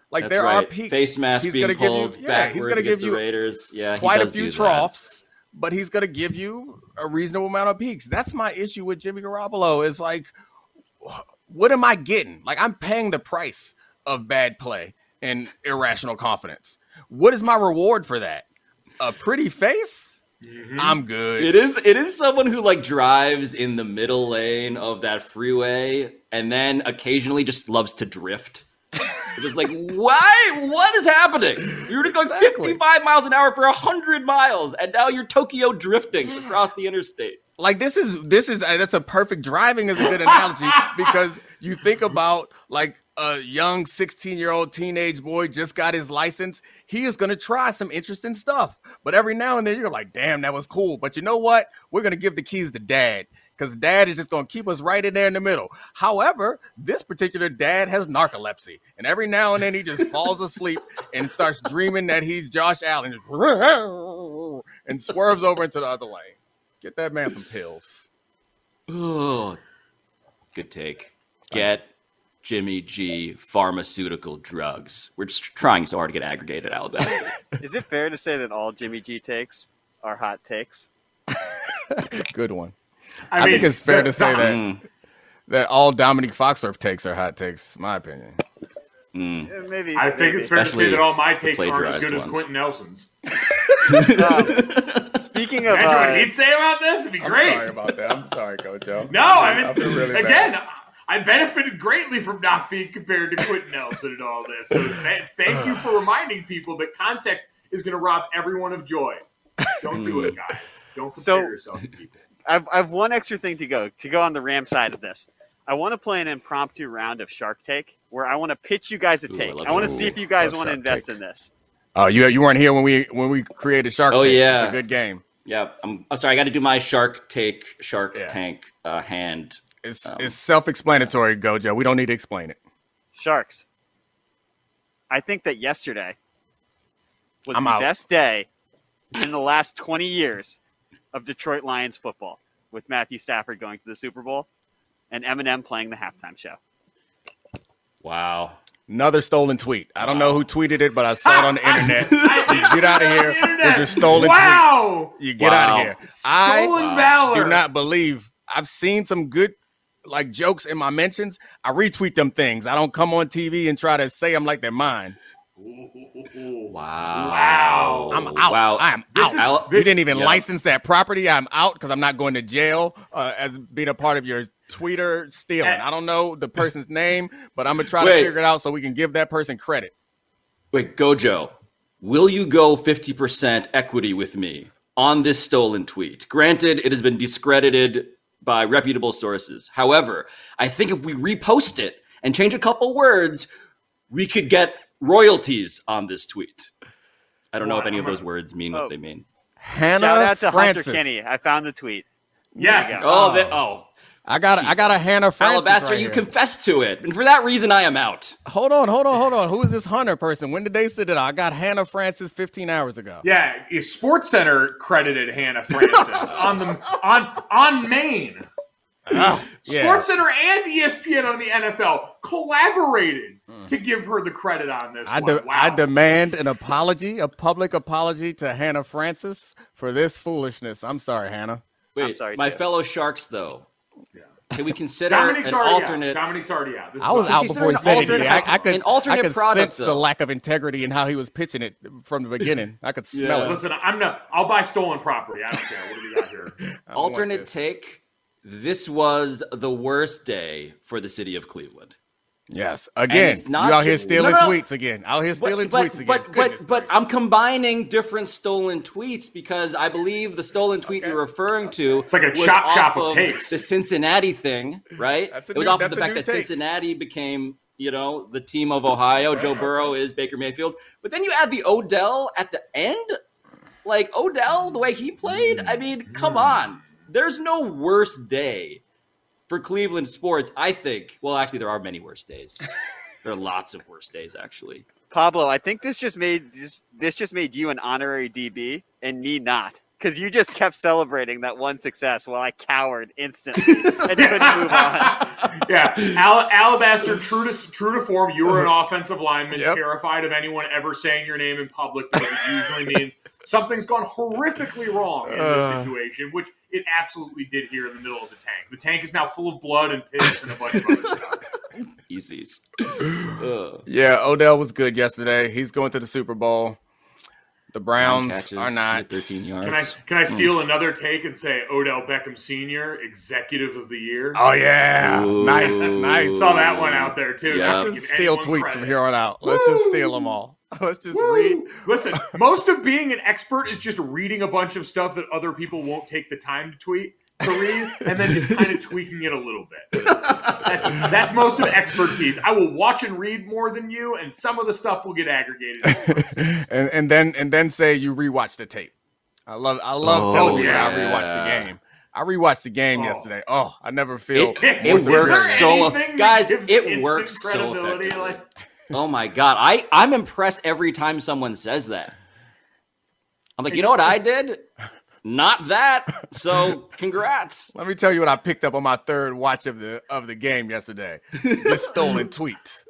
Like That's there are right. peaks. Face mask he's being gonna give pulled you, backward he's gonna against give you the Raiders. Yeah, he quite a does few do that. troughs, but he's gonna give you a reasonable amount of peaks. That's my issue with Jimmy Garoppolo. Is like, what am I getting? Like I'm paying the price of bad play and irrational confidence. What is my reward for that? A pretty face? I'm good. It is someone who like drives in the middle lane of that freeway and then occasionally just loves to drift. Just like, why? What is happening? You were going 55 miles an hour for 100 miles, and now you're Tokyo drifting across the interstate. Like this is that's a perfect driving is a good analogy because you think about like a young 16-year-old teenage boy just got his license. He is going to try some interesting stuff, but every now and then you're like, damn, that was cool. But you know what? We're going to give the keys to dad because dad is just going to keep us right in there in the middle. However, this particular dad has narcolepsy, and every now and then he just falls asleep and starts dreaming that he's Josh Allen and swerves over into the other lane. Get that man some pills. Oh, good take. Get Jimmy G pharmaceutical drugs. We're just trying so hard to get aggregated, Alabama. Is it fair to say that all Jimmy G takes are hot takes? Good one. I I mean, think it's fair to say Mm. that all Dominique Foxworth takes are hot takes, my opinion. Mm. Yeah, maybe. I think it's fair to say Especially that all my the takes aren't as good as plagiarized Quentin Nelson's. Speaking of, Imagine what he'd say about this. It'd be I'm great. sorry about that. I'm sorry, Coach O. No, I mean, I feel really bad. again, I benefited greatly from not being compared to Quentin Nelson and all this. So thank you for reminding people that context is going to rob everyone of joy. Don't do it, guys. Don't compare yourself to people. I've one extra thing to go on the Ram side of this. I want to play an impromptu round of Shark Take where I want to pitch you guys a take. love I want to Shark see if you guys Love want to Shark invest Take. in this. Oh, you weren't here when we created Shark Oh, Tank. yeah. It's a good game. Yeah, I'm sorry. I got to do my Shark Tank Yeah. hand. It's self-explanatory, Gojo. We don't need to explain it. Sharks. I think that yesterday was I'm the out. best day in the last 20 years of Detroit Lions football, with Matthew Stafford going to the Super Bowl and Eminem playing the halftime show. Wow. Another stolen tweet. I don't know who tweeted it, but I saw it on the internet. I- You get out of here with your stolen Wow. tweets. You get out of here. Stolen I valor. do not believe. I've seen some good like jokes in my mentions. I retweet them things. I don't come on TV and try to say them like they're mine. Wow. I'm out. Wow. I'm This out. is- You didn't even yeah. license that property. I'm out because I'm not going to jail as being a part of your tweeter stealing. I don't know the person's name, but I'm going to try to Wait. figure it out so we can give that person credit. Wait, Gojo, will you go 50% equity with me on this stolen tweet? Granted, it has been discredited by reputable sources. However, I think if we repost it and change a couple words, we could get royalties on this tweet. I don't know if any of those words mean what they mean. Hannah Shout out to Francis. Hunter Kinney. I found the tweet. Yes. There you Oh, I got a Hannah Francis. Alabaster, right you here. confessed to it. And for that reason, I am out. Hold on. Who is this Hunter person? When did they sit it out? I got Hannah Francis 15 hours ago. Yeah, Sports Center credited Hannah Francis on Maine. Yeah. Sports Center and ESPN on the NFL collaborated to give her the credit on this one. Wow. I demand an apology, a public apology to Hannah Francis for this foolishness. I'm sorry, Hannah. Wait, sorry, my too. fellow Sharks, though. Yeah. Can we consider Dominic's an already alternate? out. Dominic's already out. This I is was all- out consider before he an said anything. alternate- an alternate I could product, sense the though. lack of integrity in how he was pitching it from the beginning. I could smell Yeah. it. Listen, I'll buy stolen property. I don't care. What do we got here? I don't want Alternate this. take. This was the worst day for the city of Cleveland. Yes. Again, it's not you out here just- stealing No, no. tweets again. Out here stealing But- tweets again. But Goodness gracious. I'm combining different stolen tweets because I believe the stolen tweet you're referring to It's like a was chop off of takes. the Cincinnati thing, right? That's a It was new- off of that's the a fact new that take. Cincinnati became, the team of Ohio. Joe Burrow is Baker Mayfield. But then you add the Odell at the end. Like Odell, the way he played, I mean, come on. There's no worse day for Cleveland sports, I think. Well, actually, there are many worse days. There are lots of worse days, actually. Pablo, I think this just made you an honorary DB and me not. because you just kept celebrating that one success while I cowered instantly and couldn't move on. Yeah, Alabaster, true to form, you were an offensive lineman, terrified of anyone ever saying your name in public because it usually means something's gone horrifically wrong in this situation, which it absolutely did here in the middle of the tank. The tank is now full of blood and piss and a bunch of other stuff. Easies. Yeah, Odell was good yesterday. He's going to the Super Bowl. The Browns catches, are not. 13 yards. Can I steal another take and say Odell Beckham Sr., Executive of the Year? Oh, yeah. Ooh. Nice. Saw that one out there, too. Yeah. Let's just steal tweets credit. from here on out. Let's just steal them all. Let's just read. Listen, most of being an expert is just reading a bunch of stuff that other people won't take the time to read, and then just kind of tweaking it a little bit. That's most of expertise. I will watch and read more than you, and some of the stuff will get aggregated. and then say you rewatch the tape. I love telling you I rewatched the game. I rewatched the game yesterday. Oh, I never feel it works so guys. It works so effectively. Oh my god, I'm impressed every time someone says that. I'm like, you know what I did? Not that. So congrats. Let me tell you what I picked up on my third watch of the game yesterday. This stolen tweet.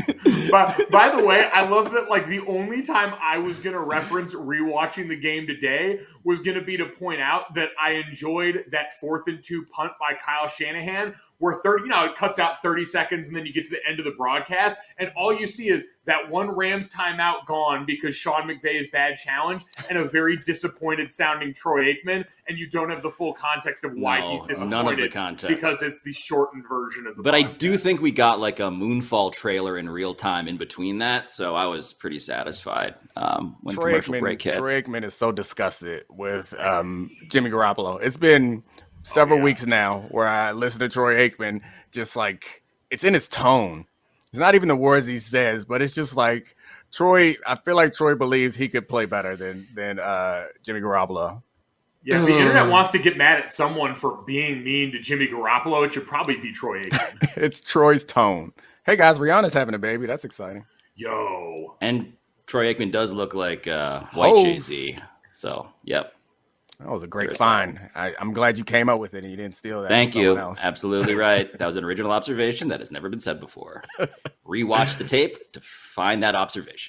By the way, I love that, like, the only time I was going to reference rewatching the game today was going to be to point out that I enjoyed that 4th and 2 punt by Kyle Shanahan where it cuts out 30 seconds and then you get to the end of the broadcast and all you see is that one Rams timeout gone because Sean McVay's bad challenge and a very disappointed sounding Troy Aikman, and you don't have the full context of why he's disappointed. None of the context. Because it's the shortened version of the But broadcast. I do think we got like a Moonfall trailer in real time in between that, so I was pretty satisfied when commercial break hit. Troy Aikman is so disgusted with Jimmy Garoppolo. It's been several weeks now where I listen to Troy Aikman, just like it's in his tone. It's not even the words he says, but it's just like Troy. I feel like Troy believes he could play better than Jimmy Garoppolo. Yeah, if the internet wants to get mad at someone for being mean to Jimmy Garoppolo, it should probably be Troy Aikman. It's Troy's tone. Hey guys, Rihanna's having a baby. That's exciting. Yo. And Troy Aikman does look like white Jay-Z. So, yep. That was a great find. I'm glad you came up with it and you didn't steal that. Thank you. Else. Absolutely right. That was an original observation that has never been said before. Rewatch the tape to find that observation.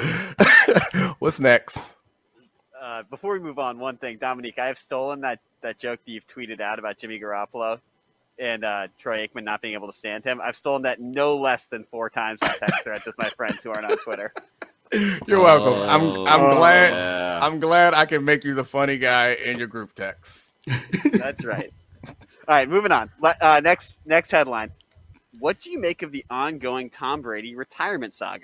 What's next? Before we move on, one thing, Dominique, I have stolen that joke that you've tweeted out about Jimmy Garoppolo and Troy Aikman not being able to stand him. I've stolen that no less than 4 times on text threads with my friends who aren't on Twitter. You're welcome. I'm glad. Yeah. I'm glad I can make you the funny guy in your group text. That's right. All right, moving on. Next headline. What do you make of the ongoing Tom Brady retirement saga?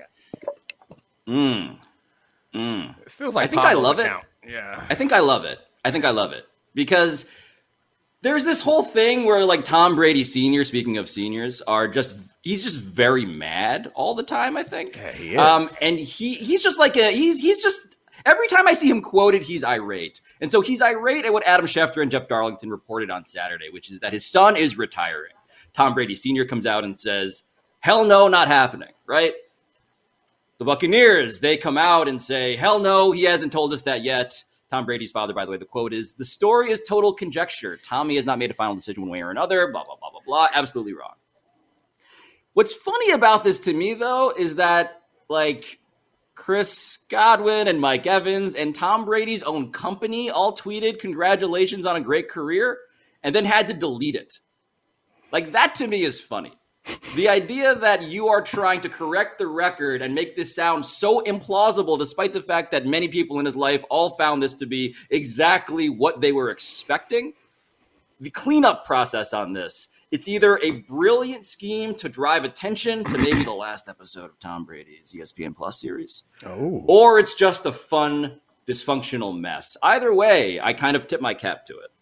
It feels like I think I love it. Yeah. I think I love it because there's this whole thing where like Tom Brady Sr., speaking of seniors, he's just very mad all the time, I think. Yeah, he is. And he's just like he's just every time I see him quoted, he's irate. And so he's irate at what Adam Schefter and Jeff Darlington reported on Saturday, which is that his son is retiring. Tom Brady Sr. comes out and says, hell no, not happening, right? The Buccaneers, they come out and say, hell no, he hasn't told us that yet. Tom Brady's father, by the way, the quote is, the story is total conjecture. Tommy has not made a final decision one way or another, blah, blah, blah, blah, blah. Absolutely wrong. What's funny about this to me, though, is that, like, Chris Godwin and Mike Evans and Tom Brady's own company all tweeted congratulations on a great career and then had to delete it. Like, that to me is funny. The idea that you are trying to correct the record and make this sound so implausible, despite the fact that many people in his life all found this to be exactly what they were expecting. The cleanup process on this, it's either a brilliant scheme to drive attention to maybe the last episode of Tom Brady's ESPN Plus series, or it's just a fun, dysfunctional mess. Either way, I kind of tip my cap to it.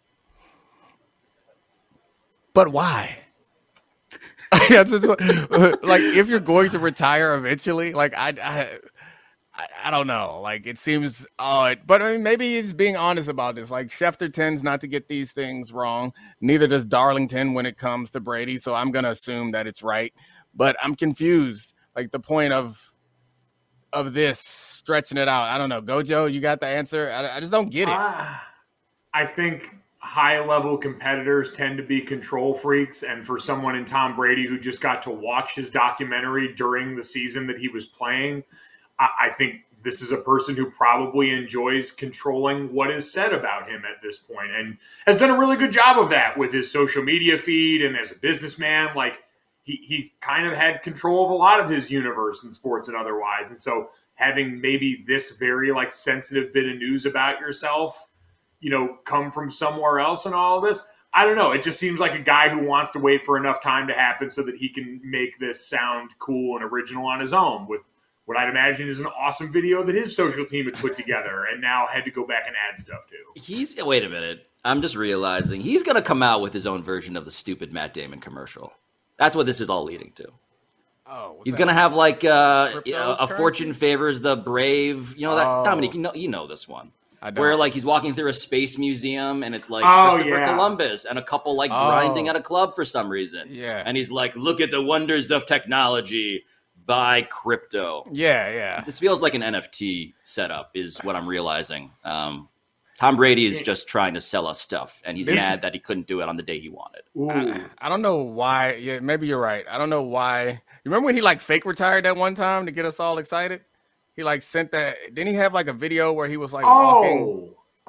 But why? Like, if you're going to retire eventually, like I don't know. Like, it seems odd, but I mean, maybe he's being honest about this. Like, Schefter tends not to get these things wrong. Neither does Darlington when it comes to Brady. So I'm gonna assume that it's right. But I'm confused. Like, the point of this stretching it out. I don't know. Gojo, you got the answer? I just don't get it. I think high-level competitors tend to be control freaks, and for someone in Tom Brady who just got to watch his documentary during the season that he was playing, I think this is a person who probably enjoys controlling what is said about him at this point and has done a really good job of that with his social media feed and as a businessman. Like, he kind of had control of a lot of his universe in sports and otherwise. And so having maybe this very like sensitive bit of news about yourself, come from somewhere else and all of this, I don't know. It just seems like a guy who wants to wait for enough time to happen so that he can make this sound cool and original on his own with what I'd imagine is an awesome video that his social team had put together and now had to go back and add stuff to. Wait a minute. I'm just realizing he's going to come out with his own version of the stupid Matt Damon commercial. That's what this is all leading to. Oh, he's going to have like a fortune favors the brave. You know that, Dominique, you know this one. Where like he's walking through a space museum and it's like Christopher Columbus and a couple like grinding at a club for some reason. Yeah. And he's like, look at the wonders of technology. Buy crypto. Yeah. This feels like an NFT setup is what I'm realizing. Tom Brady is just trying to sell us stuff, and he's mad that he couldn't do it on the day he wanted. I don't know why. Yeah, maybe you're right. I don't know why. You remember when he like fake retired that one time to get us all excited? He like sent that. Didn't he have like a video where he was like walking?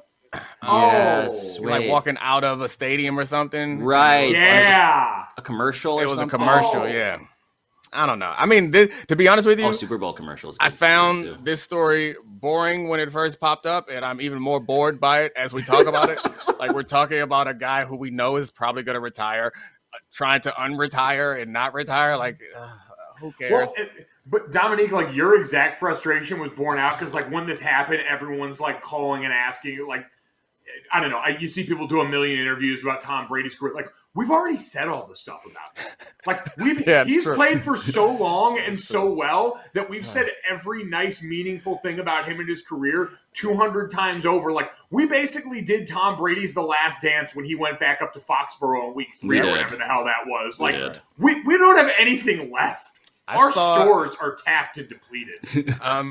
Yes, like walking out of a stadium or something. Right. Yeah. A commercial. It was a commercial. Yeah. I don't know. I mean, to be honest with you, Super Bowl commercials. I found this story boring when it first popped up, and I'm even more bored by it as we talk about it. Like, we're talking about a guy who we know is probably going to retire, trying to unretire and not retire. Like, who cares? Well, but Dominique, like, your exact frustration was borne out because, like, when this happened, everyone's like calling and asking, like, I don't know. You see people do a million interviews about Tom Brady's career. Like, we've already said all the stuff about him. Like, he's played for so long and so well that we've said every nice, meaningful thing about him in his career 200 times over. Like, we basically did Tom Brady's The Last Dance when he went back up to Foxborough in week 3 or whatever the hell that was. Like, we don't have anything left. Our stores are tapped and depleted.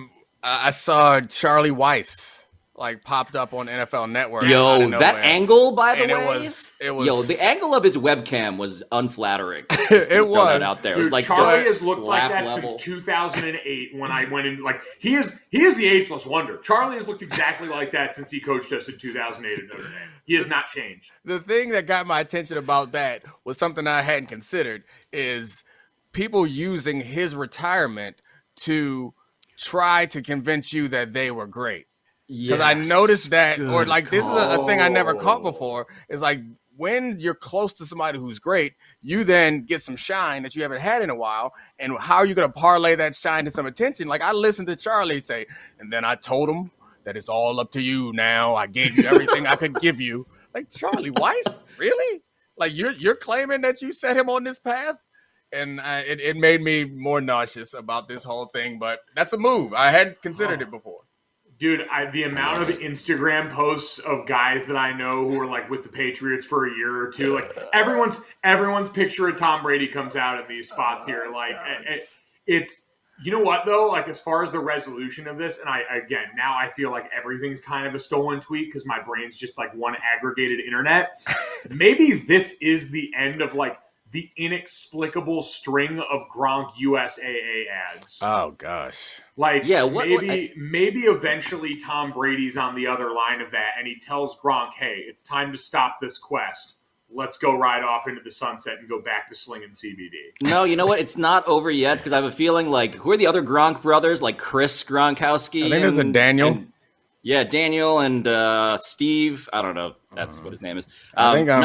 I saw Charlie Weiss like popped up on NFL Network. Yo, that angle, by the way, it was. Yo, the angle of his webcam was unflattering. It was out there. Dude, it was like Charlie has looked like that level. since 2008 when I went in. Like, he is the ageless wonder. Charlie has looked exactly like that since he coached us in 2008 at Notre Dame. He has not changed. The thing that got my attention about that was something I hadn't considered is people using his retirement to try to convince you that they were great. Because I noticed that, or like this is a thing I never caught before, is like when you're close to somebody who's great, you then get some shine that you haven't had in a while. And how are you going to parlay that shine to some attention? Like, I listened to Charlie say, and then I told him that it's all up to you now. I gave you everything I could give you. Like, Charlie Weiss? Really? Like, you're claiming that you set him on this path? And it made me more nauseous about this whole thing. But that's a move. I hadn't considered it before. Dude, the amount of Instagram posts of guys that I know who are like with the Patriots for a year or two, like everyone's picture of Tom Brady comes out in these spots here. Like, it's, you know what though? Like, as far as the resolution of this, and now I feel like everything's kind of a stolen tweet because my brain's just like one aggregated internet. Maybe this is the end of like the inexplicable string of Gronk USAA ads. Oh gosh. Like, maybe eventually Tom Brady's on the other line of that, and he tells Gronk, hey, it's time to stop this quest. Let's go ride off into the sunset and go back to slinging CBD. No, you know what? It's not over yet because I have a feeling like, who are the other Gronk brothers? Like Chris Gronkowski? I think there's a Daniel. Daniel and Steve. I don't know. That's what his name is. I think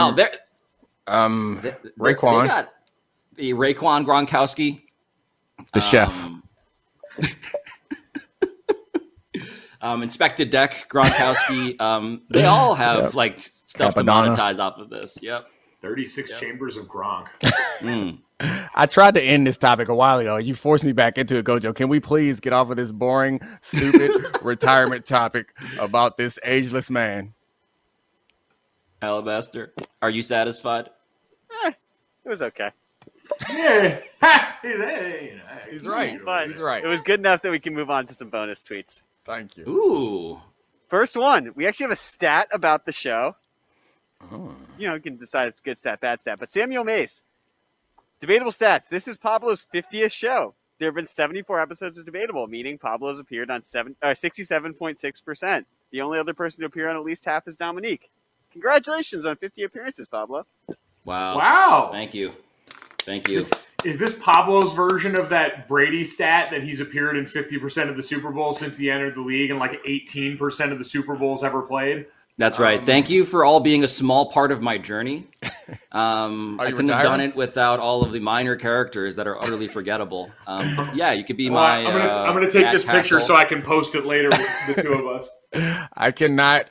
Raekwon. They got the Raekwon Gronkowski. The chef. Inspected Deck, Gronkowski. They all have like stuff Capadonna. to monetize off of this. Yep. 36 chambers of Gronk. I tried to end this topic a while ago. You forced me back into it, Gojo. Can we please get off of this boring, stupid retirement topic about this ageless man? Alabaster, are you satisfied? It was okay. Yeah. He's right. But He's right. it was good enough that we can move on to some bonus tweets. Thank you. Ooh. First one, we actually have a stat about the show. You can decide it's good stat, bad stat. But Samuel Mace, debatable stats. This is Pablo's 50th show. There have been 74 episodes of Debatable, meaning Pablo's appeared on 67.6%. The only other person to appear on at least half is Dominique. Congratulations on 50 appearances, Pablo. Wow. Thank you. Is this Pablo's version of that Brady stat that he's appeared in 50% of the Super Bowls since he entered the league and like 18% of the Super Bowls ever played? That's right. Thank you for all being a small part of my journey. I couldn't have done it without all of the minor characters that are utterly forgettable. You could be my. I'm going to take this picture so I can post it later with the two of us. I cannot.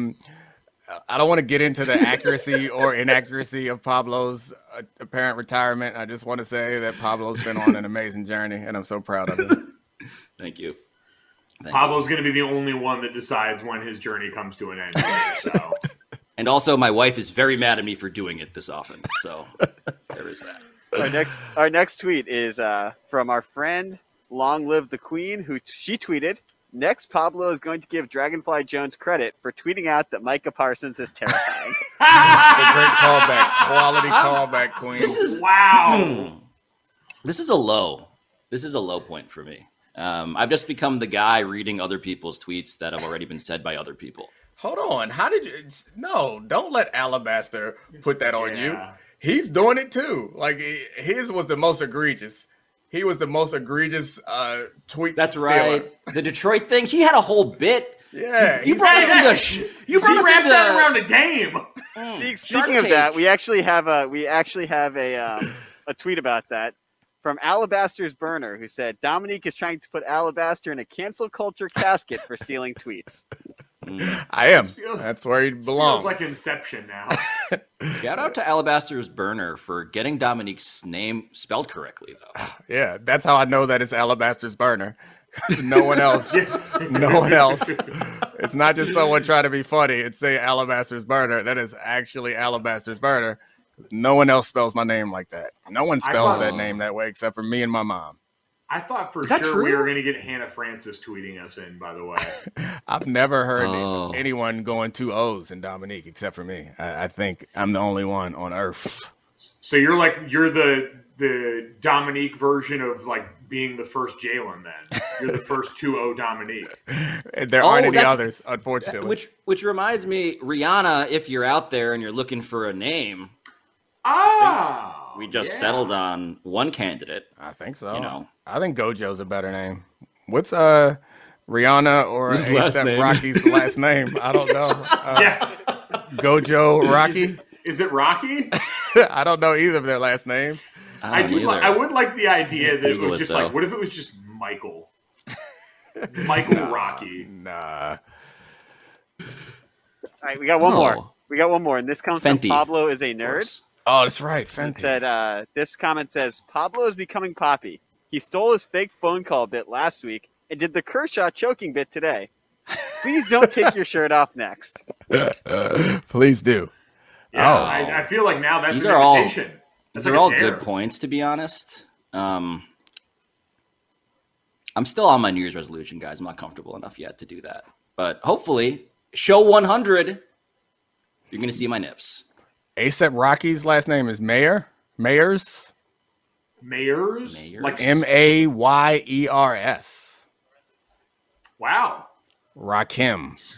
I don't want to get into the accuracy or inaccuracy of Pablo's apparent retirement. I just want to say that Pablo's been on an amazing journey, and I'm so proud of him. Thank you. Pablo's going to be the only one that decides when his journey comes to an end. So. And also, my wife is very mad at me for doing it this often. So there is that. Our next tweet is from our friend Long Live the Queen, who she tweeted, "Next, Pablo is going to give Dragonfly Jones credit for tweeting out that Micah Parsons is terrifying." It's a great callback. Quality callback, Queen. Wow. This is a low. This is a low point for me. I've just become the guy reading other people's tweets that have already been said by other people. Hold on. How did you? No, don't let Alabaster put that on you. He's doing it too. Like his was the most egregious. He was the most egregious tweet. That's stealer. right. The Detroit thing. He had a whole bit. Yeah, you brought us into. You brought us into that around the game. Speaking of that, we actually have a tweet about that from Alabaster's Burner, who said Dominique is trying to put Alabaster in a cancel culture casket for stealing tweets. I am. That's where he belongs. Feels like Inception now. Shout out to Alabaster's Burner for getting Dominique's name spelled correctly, though. Yeah, that's how I know that it's Alabaster's Burner. No one else. No one else. It's not just someone trying to be funny and say Alabaster's Burner. That is actually Alabaster's Burner. No one else spells my name like that. No one spells that name that way except for me and my mom. I thought for sure we were going to get Hannah Francis tweeting us in, by the way. I've never heard anyone going 2 O's in Dominique except for me. I think I'm the only one on earth. So you're the Dominique version of like being the first Jalen then. You're the first 2-0 Dominique. There aren't any others, unfortunately. Which reminds me, Rihanna, if you're out there and you're looking for a name, we just settled on one candidate. I think so. You know, I think Gojo's a better name. What's Rihanna or A$AP Rocky's last name? I don't know. Gojo Rocky? Is it Rocky? I don't know either of their last names. I would like the idea that it was just like, what if it was just Michael? Michael Rocky. Nah. All right, we got one more. We got one more, and this comes from Pablo is a nerd. Oh, that's right. Fenty. It said, this comment says, Pablo is becoming Poppy. He stole his fake phone call bit last week and did the Kershaw choking bit today. Please don't take your shirt off next. Please do. Yeah, I feel like now that's an invitation. These are all good points, to be honest. I'm still on my New Year's resolution, guys. I'm not comfortable enough yet to do that. But hopefully, show 100, you're going to see my nips. A$AP Rocky's last name is Mayers? Mayers? Like Mayers. Wow. Rakim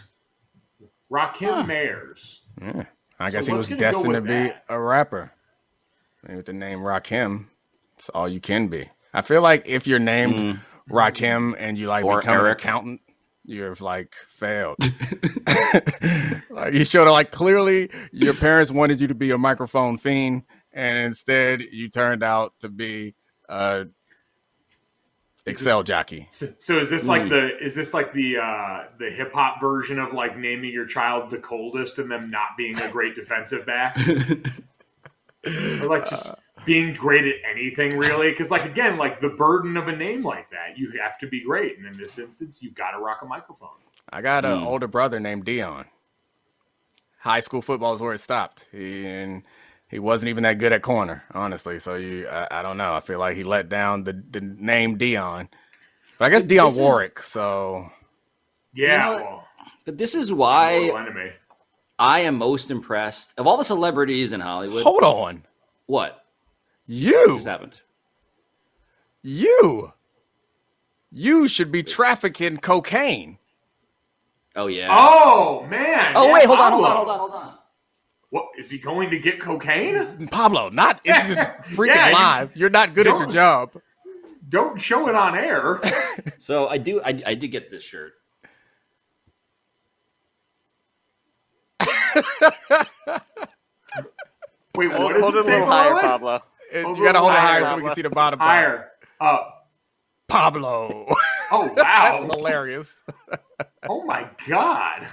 Mayers. Yeah. I guess he was destined to be a rapper. With the name Rakim, it's all you can be. I feel like if you're named Rakim and you like become an accountant, you've like failed. Like you should have like clearly your parents wanted you to be a microphone fiend, and instead you turned out to be a Excel jockey. So is this like the hip hop version of like naming your child the coldest and them not being a great defensive back? Or like just being great at anything, really? Because like again, like the burden of a name like that, you have to be great, and in this instance, you've got to rock a microphone. I got an older brother named Dion. High school football is where it stopped. He wasn't even that good at corner, honestly. So I don't know. I feel like he let down the name Dion, but I guess Dion Warwick. So yeah, but this is why. I am most impressed of all the celebrities in Hollywood. Hold on. What? You. Just happened? You should be trafficking cocaine. Oh, yeah. Oh, man. Oh, yeah, wait, hold on. Pablo. What, is he going to get cocaine? Pablo, not it's just freaking live. You're not good at your job. Don't show it on air. So I did get this shirt. Wait, what Hold does it it a say little below higher, it? Pablo. You gotta hold it higher so we Pablo. can see the bottom part. Higher. Up. Pablo. Oh, wow. That's hilarious. Oh, my God.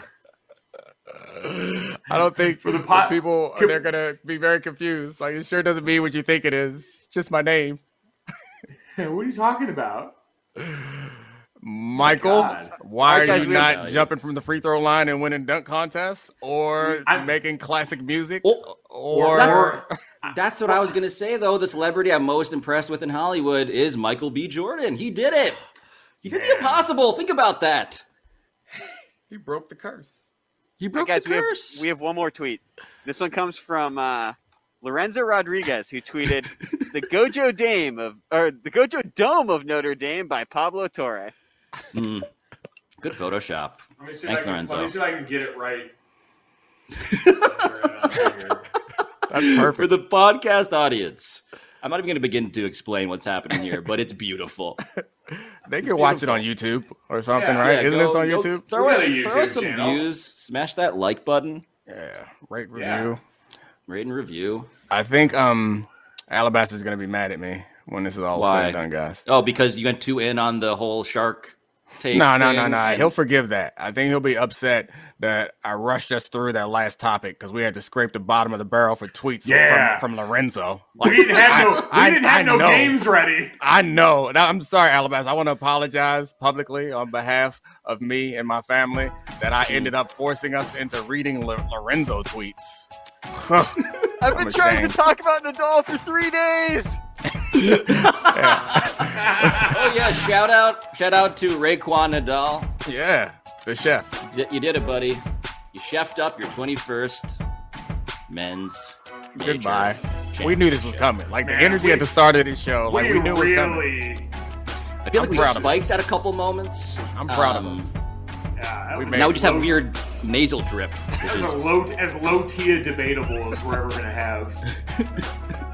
I don't think For the people, they're going to be very confused. Like, it sure doesn't mean what you think it is. It's just my name. What are you talking about? Michael, God. why Alright, are guys, you we not have- jumping from the free throw line and winning dunk contests or I'm- making classic music? Well, Or That's what I was going to say, though. The celebrity I'm most impressed with in Hollywood is Michael B. Jordan. He did it. He did the impossible. Think about that. he broke the curse. He All broke right, guys, the curse. we have one more tweet. This one comes from Lorenzo Rodriguez, who tweeted the Gojo Dome of Notre Dame by Pablo Torre. Good Photoshop. Let me see Thanks, if I can, Lorenzo. let me see if I can get it right. That's perfect. For the podcast audience, I'm not even going to begin to explain what's happening here, but it's beautiful. They can watch it on YouTube or something, Yeah, right? Yeah, Isn't go- this on go YouTube? Throw We us, got a throw us YouTube some channel. views. Smash that like button. Yeah. Rate, Yeah. review. Rate and review. I think Alabaster's going to be mad at me when this is all Why? said and done, guys. Oh, because you went too in on the whole shark take. No. thing? He'll forgive that. I think he'll be upset that I rushed us through that last topic because we had to scrape the bottom of the barrel for tweets Yeah. from Lorenzo. We didn't have no know. games ready. I know. Now, I'm sorry, Alabaster. I want to apologize publicly on behalf of me and my family that I ended up forcing us into reading Lorenzo tweets. I've been trying to ashamed. talk about Nadal for 3 days. Oh yeah! Shout out to Raekwon Nadal. Yeah, the chef. You did it, buddy. You chefed up your 21st men's. major Goodbye. championship. We knew this was coming. Like the Man, energy at the start of this show, like we knew it was coming. really. I feel like I'm we proud of spiked us. at a couple moments. I'm proud of us. Yeah, that We was made Now it. we just have weird nasal drip. that was as low tier debatable as we're ever gonna have.